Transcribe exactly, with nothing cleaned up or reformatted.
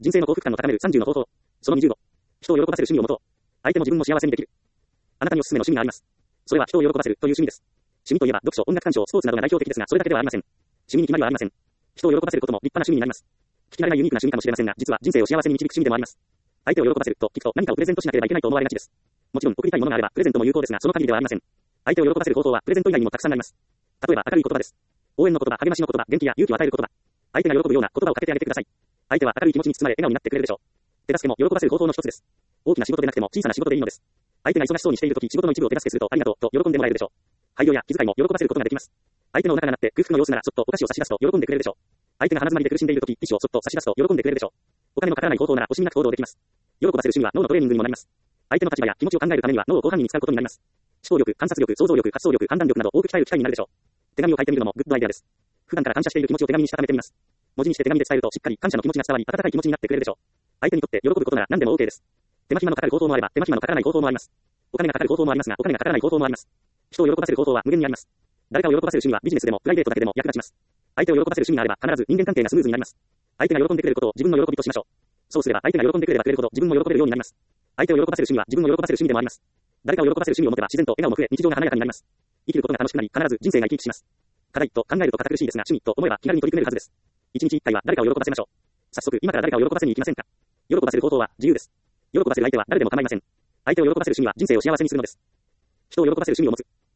人生の幸福感を高めるさんじゅうの方法。そのにじゅうご。人を喜ばせる趣味を持とう。相手も自分も幸せにできる。あなたにおすすめの趣味があります。それは人を喜ばせるという趣味です。趣味といえば読書、音楽鑑賞、スポーツなどが代表的ですが、それだけではありません。趣味に決まりはありません。人を喜ばせることも立派な趣味になります。聞き慣れないユニークな趣味かもしれませんが、実は人生を幸せに導く趣味でもあります。相手を喜ばせると聞くと何かをプレゼントしなければいけないと思われがちです。もちろん送りたいものがあればプレゼントも有効ですが、その限りではありません。相手を喜ばせる方法はプレゼント以外にもたくさんあります。例えば明るい言葉です。応援の言葉、励ましの言葉、元気や勇気を与える言葉。相手が喜ぶような言葉をかけてあげてください。相手は明るい気持ちに包まれ笑顔になってくれるでしょう。手助けも喜ばせる方法の一つです。大きな仕事でなくても小さな仕事でいいのです。相手が忙しそうにしているとき、仕事の一部を手助けするとありがとうと喜んでもらえるでしょう。配慮や気遣いも喜ばせることができます。相手のお腹が鳴って空腹の様子ならそっとお菓子を差し出すと喜んでくれるでしょう。相手が鼻詰まりで苦しんでいるとき、ティッシュをそっと差し出すと喜んでくれるでしょう。お金のかからない方法なら惜しみなく行動できます。喜ばせる趣味は脳のトレーニングにもなります。相手の立場や気持ちを考えるためには脳を広範囲に使うことになります。思考力、観察力、想像力、発想力、判断力など多く鍛える機会になるでしょう。手紙を書いてみるのもグッドアイデアです。普段から感謝している気持ちを手紙にしたためてみます。文字にして手紙で伝えるとしっかり感謝の気持ちが伝わり、温かい気持ちになってくれるでしょう。相手にとって喜ぶことなら何でも OK です。手間暇のかかる方法もあれば、手間暇のかからない方法もあります。お金がかかる方法もありますが、お金がかからない方法もあります。人を喜ばせる方法は無限にあります。誰かを喜ばせる趣味はビジネスでもプライベートだけでも役立ちます。相手を喜ばせる趣味があれば必ず人間関係がスムーズになります。相手が喜んでくれることを自分の喜びとしましょう。そうすれば相手が喜んでくれればくれるほど自分も喜べるようになります。相手を喜ばせる趣味は自分を喜ばせる趣味でもあります。誰かを喜ばせる趣味を持てば自然と笑顔も増え、日常が華やかになります。生きることが楽しくなり、必ず人生が生き生きします。課題と考えると堅苦しいですが、趣味と思えば気軽に取り組めるはずです。一日一回は誰かを喜ばせましょう。早速、今から誰かを喜ばせに行きませんか？喜ばせる方法は自由です。喜ばせる相手は誰でも構いません。相手を喜ばせる趣味は人生を幸せにするのです。人を喜ばせる趣味を持つ。